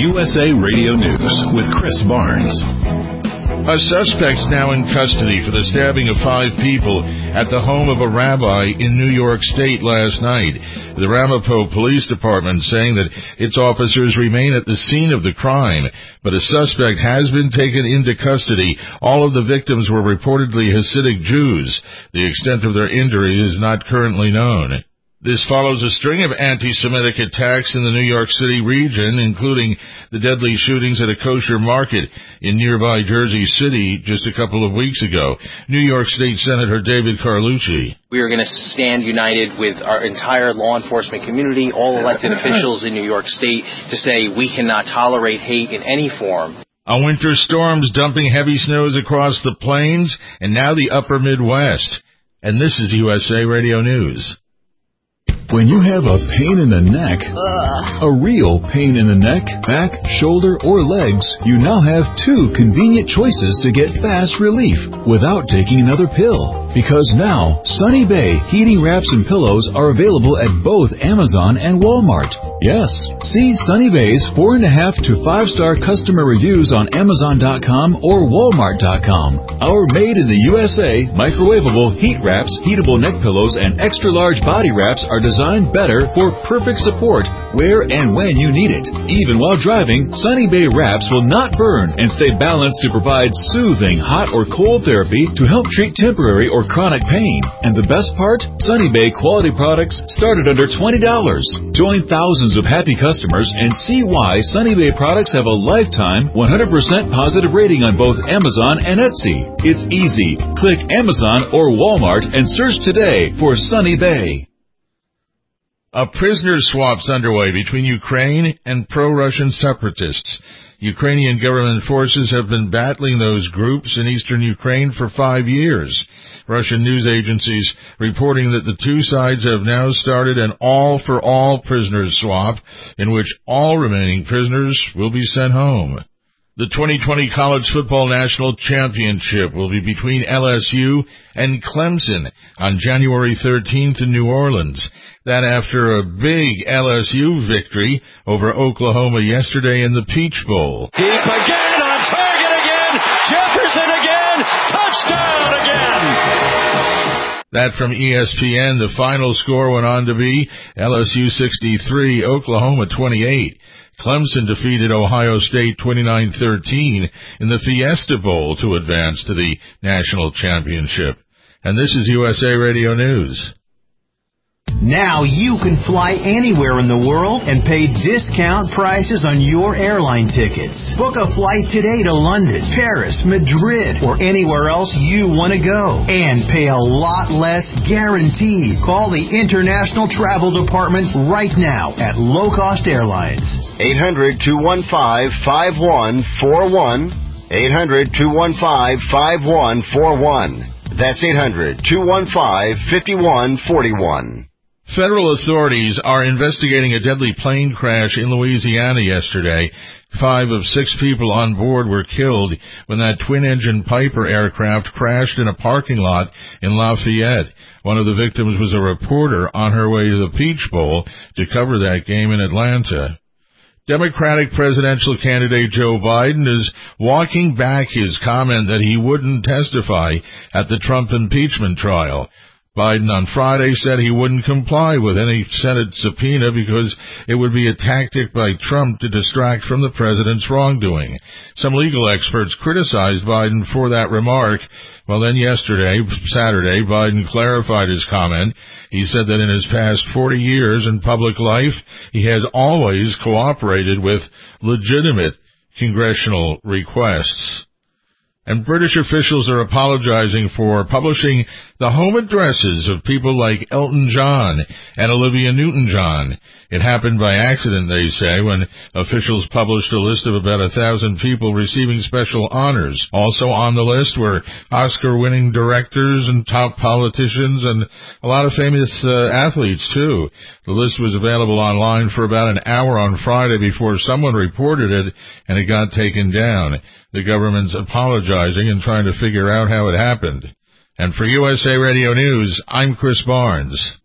USA Radio News with Chris Barnes. A suspect's now in custody for the stabbing of 5 people at the home of a rabbi in New York State last night. The Ramapo Police Department saying that its officers remain at the scene of the crime, but a suspect has been taken into custody. All of the victims were reportedly Hasidic Jews. The extent of their injury is not currently known. This follows a string of anti-Semitic attacks in the New York City region, including the deadly shootings at a kosher market in nearby Jersey City just a couple of weeks ago. New York State Senator David Carlucci. We are going to stand united with our entire law enforcement community, all elected officials in New York State, to say we cannot tolerate hate in any form. A winter storm's dumping heavy snows across the plains and now the upper Midwest. And this is USA Radio News. When you have a pain in the neck, a real pain in the neck, back, shoulder, or legs, you now have 2 convenient choices to get fast relief without taking another pill. Because now, Sunny Bay heating wraps and pillows are available at both Amazon and Walmart. Yes, see Sunny Bay's 4.5 to 5-star customer reviews on Amazon.com or Walmart.com. Our made in the USA microwavable heat wraps, heatable neck pillows, and extra large body wraps are designed better for perfect support where and when you need it. Even while driving, Sunny Bay wraps will not burn and stay balanced to provide soothing hot or cold therapy to help treat temporary or chronic pain. And the best part? Sunny Bay quality products start at under $20. Join thousands of happy customers and see why Sunny Bay products have a lifetime 100% positive rating on both Amazon and Etsy. It's easy. Click Amazon or Walmart and search today for Sunny Bay. A prisoner swap's underway between Ukraine and pro-Russian separatists. Ukrainian government forces have been battling those groups in eastern Ukraine for 5 years. Russian news agencies reporting that the 2 sides have now started an all-for-all prisoners swap in which all remaining prisoners will be sent home. The 2020 College Football National Championship will be between LSU and Clemson on January 13th in New Orleans. That after a big LSU victory over Oklahoma yesterday in the Peach Bowl. Deep again, on target again, Jefferson again, touchdown again! That from ESPN. The final score went on to be LSU 63, Oklahoma 28. Clemson defeated Ohio State 29-13 in the Fiesta Bowl to advance to the national championship. And this is USA Radio News. Now you can fly anywhere in the world and pay discount prices on your airline tickets. Book a flight today to London, Paris, Madrid, or anywhere else you want to go. And pay a lot less guaranteed. Call the International Travel Department right now at Low Cost Airlines. 800-215-5141. 800-215-5141. That's 800-215-5141. Federal authorities are investigating a deadly plane crash in Louisiana yesterday. 5 of 6 people on board were killed when that twin-engine Piper aircraft crashed in a parking lot in Lafayette. One of the victims was a reporter on her way to the Peach Bowl to cover that game in Atlanta. Democratic presidential candidate Joe Biden is walking back his comment that he wouldn't testify at the Trump impeachment trial. Biden on Friday said he wouldn't comply with any Senate subpoena because it would be a tactic by Trump to distract from the president's wrongdoing. Some legal experts criticized Biden for that remark. Well, then Saturday, Biden clarified his comment. He said that in his past 40 years in public life, he has always cooperated with legitimate congressional requests. And British officials are apologizing for publishing the home addresses of people like Elton John and Olivia Newton-John. It happened by accident, they say, when officials published a list of about 1,000 people receiving special honors. Also on the list were Oscar-winning directors and top politicians and a lot of famous athletes, too. The list was available online for about an hour on Friday before someone reported it and it got taken down. The government's apologizing and trying to figure out how it happened. And for USA Radio News, I'm Chris Barnes.